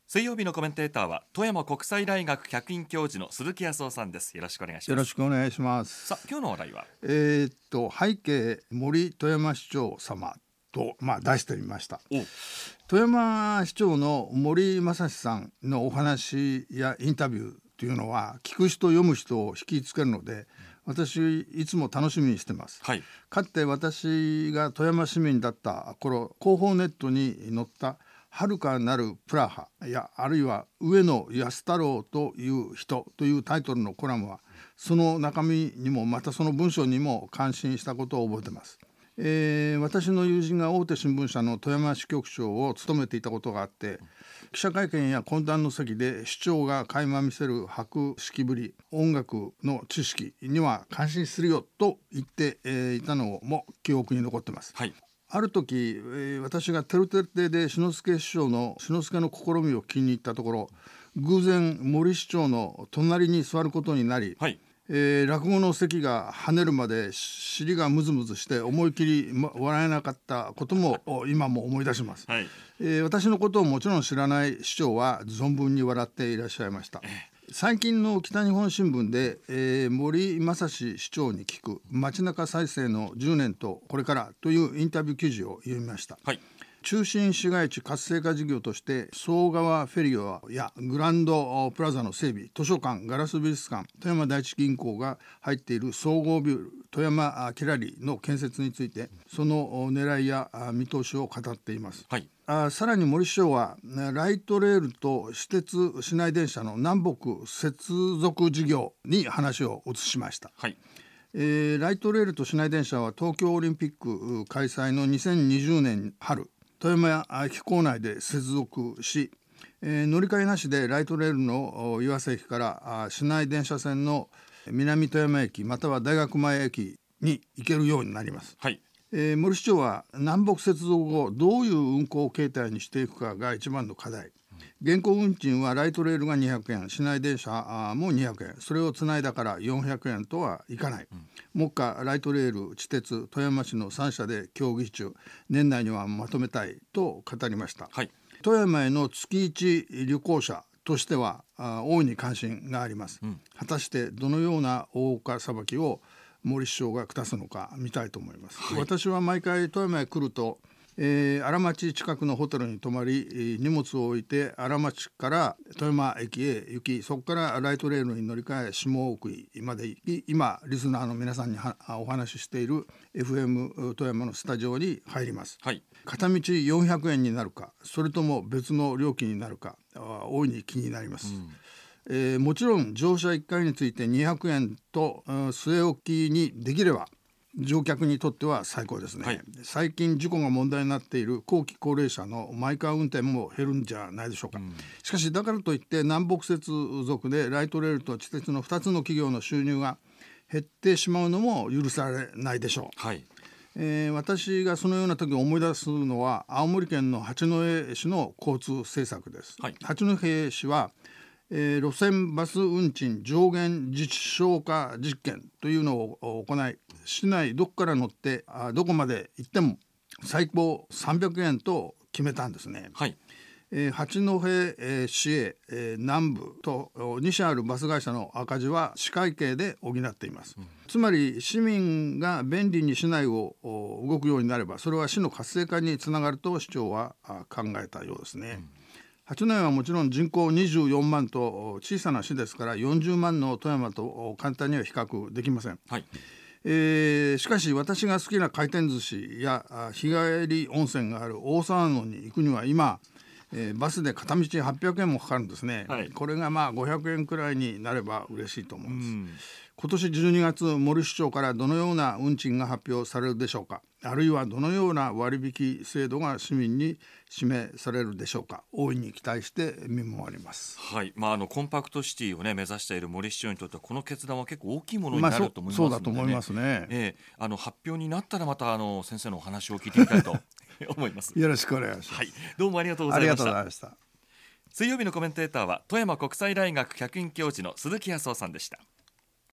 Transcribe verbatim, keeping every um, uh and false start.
水曜日のコメンテーターは富山国際大学客員教授の鈴木康夫さんです。よろしくお願いします。 よろしくお願いします。 さあ、今日の話題はえー、っと背景森富山市長様と、まあ、出してみました。富山市長の森正史さんのお話やインタビューというのは聞く人読む人を引きつけるので、私いつも楽しみにしてます、はい、かつて私が富山市民だった頃、広報ネットに載った遥かなるプラハやあるいは上野安太郎という人というタイトルのコラムは、その中身にもまたその文章にも感心したことを覚えています。えー、私の友人が大手新聞社の富山支局長を務めていたことがあって、記者会見や懇談の席で市長が垣間見せる博識ぶり、音楽の知識には感心するよと言って、えー、いたのも記憶に残っています、はい。ある時、えー、私がてるてる亭で篠介師匠の篠介の試みを気に入ったところ、偶然森市長の隣に座ることになり、はい、えー、落語の席が跳ねるまで尻がムズムズして思い切り、ま、笑えなかったことも今も思い出します、はい。えー、私のことをもちろん知らない市長は存分に笑っていらっしゃいました。最近の北日本新聞で、えー、森正史市長に聞く街中再生のじゅうねんとこれからというインタビュー記事を読みました、はい。中心市街地活性化事業として総川フェリオやグランドプラザの整備、図書館、ガラス美術館、富山第一銀行が入っている総合ビル富山キラリの建設について、その狙いや見通しを語っています、はい。あさらに森市長はライトレールと私鉄市内電車の南北接続事業に話を移しました、はい。えー、ライトレールと市内電車は東京オリンピック開催のにせんにじゅうねん春、富山駅構内で接続し、えー、乗り換えなしでライトレールの岩瀬駅から市内電車線の南富山駅または大学前駅に行けるようになります、はい。えー、森市長は南北接続後どういう運行形態にしていくかが一番の課題。現行運賃はライトレールがにひゃくえん、市内電車もにひゃくえん、それをつないだからよんひゃくえんとはいかない、うん、目下ライトレール、地鉄、富山市のさん社で協議中、年内にはまとめたいと語りました、はい。富山への月いち旅行者としては大いに関心があります、うん、果たしてどのような大岡さばきを森市長が下すのか見たいと思います、はい。私は毎回富山へ来ると、えー、荒町近くのホテルに泊まり、荷物を置いて荒町から富山駅へ行き、そこからライトレールに乗り換え下奥井まで行き、今リスナーの皆さんにお話ししている エフエム 富山のスタジオに入ります、はい。片道よんひゃくえんになるか、それとも別の料金になるか、大いに気になります、うん。えー、もちろん乗車いっかいについてにひゃくえんと、うん、据え置きにできれば乗客にとっては最高ですね、はい。最近事故が問題になっている後期高齢者のマイカー運転も減るんじゃないでしょうか、うん。しかしだからといって南北接続でライトレールと地鉄のふたつの企業の収入が減ってしまうのも許されないでしょう、はい。えー、私がそのような時思い出すのは青森県の八戸市の交通政策です、はい。八戸市はえー、路線バス運賃上限実証化実験というのを行い、市内どこから乗ってあどこまで行っても最高さんびゃくえんと決めたんですね、はい。えー、八戸、えー、市営、えー、南部とに社あるバス会社の赤字は市会計で補っています、うん。つまり市民が便利に市内を動くようになれば、それは市の活性化につながると市長は考えたようですね、うん。八戸はもちろん人口にじゅうよんまんと小さな市ですから、よんじゅうまんの富山と簡単には比較できません、はい。えー、しかし私が好きな回転寿司や日帰り温泉がある大沢野に行くには今、えー、バスで片道はっぴゃくえんもかかるんですね、はい。これがまあごひゃくえんくらいになれば嬉しいと思います、うん。今年じゅうにがつ、森市長からどのような運賃が発表されるでしょうか。あるいはどのような割引制度が市民に示されるでしょうか。大いに期待して見守ります、 はい。まあ、あのコンパクトシティを、ね、目指している森市長にとってはこの決断は結構大きいものになると思いますので、ね、まあ、そ, そうだと思いますね、えー、あの発表になったらまたあの先生のお話を聞いてみたいと思いますよろしくお願いします、 はい。どうもありがとうございました。 ありがとうございました。 水曜日のコメンテーターは富山国際大学客員教授の鈴木康夫さんでした。